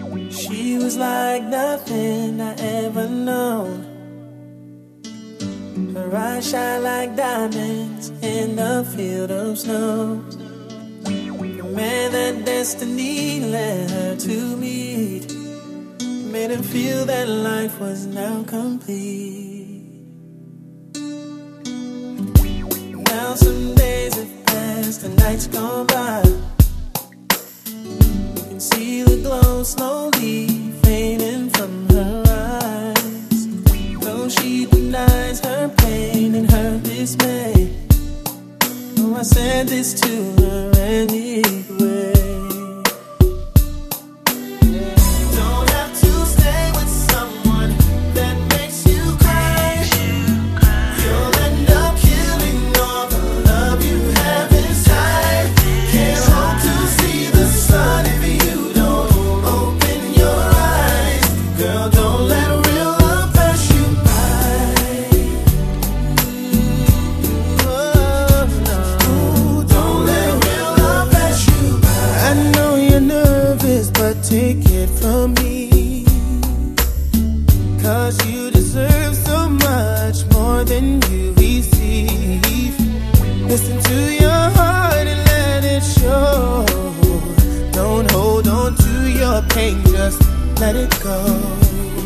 She was like nothing I ever known. Her eyes shine like diamonds in a field of snow. The man that destiny led her to meet made him feel that life was now complete. Now some days have passed, the night's gone by. You can see the glow slowly fading from her eyes. Though she denies her pain and her dismay, oh, I said this to her anyway. Don't have to stay with someone that makes you cry. You'll end up killing all the love you have inside. Can't hope to see the sun if you don't open your eyes. Girl, don't let real love pass you by. Don't let real love pass you by. I know you're nervous, but take it from me, 'cause you deserve so much more than you receive. Listen to your heart and let it show. Don't hold on to your pain, just let it go.